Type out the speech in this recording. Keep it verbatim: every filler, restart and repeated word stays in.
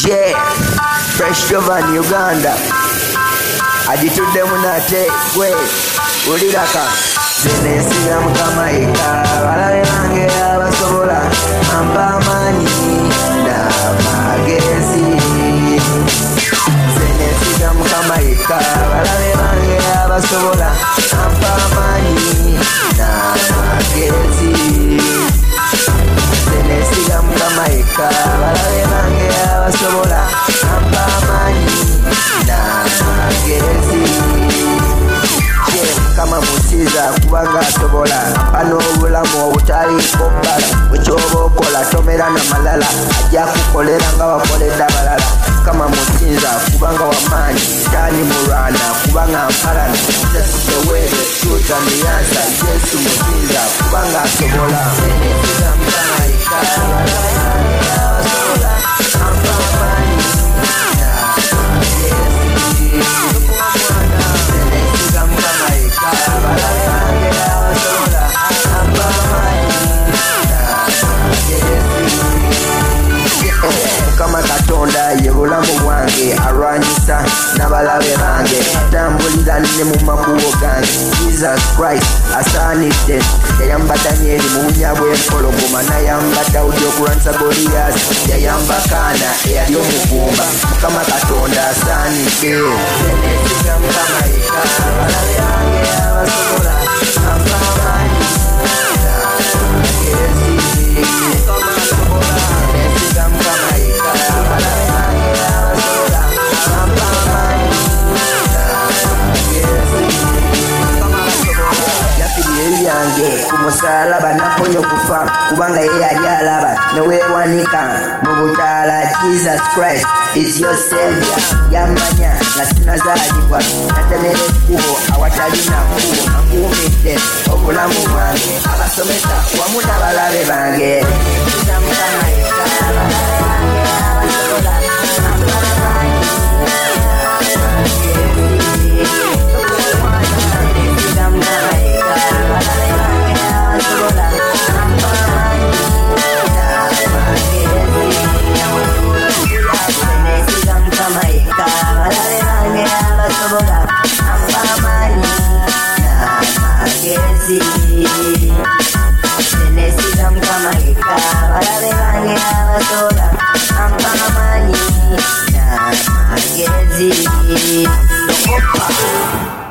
Yeah, Fresh Jovan Uganda. Ajitudde munate gwe uliraka zenesiga mukama eka balabe bange abasobola ampa amaanyi n'amagezi zenesiga mukama eka balabe bange abasobola ampa amaanyi n'amagezi zenesiga mukama eka balabe bange abasobola ampa amaanyi n'amagezi kama musiza kubanga asobola pano obulamu obutaliko bbala bwekyoba okola tomera na malala ajja kukolera nga wakoledde abalala kama musiza kubanga wamaanyi tani mulwana kubanga mpalana tesitewere tuuta miyansa yesu musiza kubanga asobola enesiga mutamaika abasobola ampamanyi kama katonda ye bulamu bwange alwanyisa n'abalabe bange tambulira ne mu makubo gange Jesus Christ asaanidde yayamba Danieli mu bunya bw'empologoma n'ayamba Dawudi okulwanyisa Goliyasi yayamba Kaana eyali omugumba Mukama Katonda asaanidde enesiga Mukama eka abalabe bange abasobola ampa amaanyi kumusalaba naponya okufa kubanga ye yali alaba neweewanika mu butaala Jesus Christ is your savior yamanya nga sinazaalibwa natemera ekkubo awatalina kkubo nakuumidde obulamu bwange abasomesa wamu n'abalabe bange I'm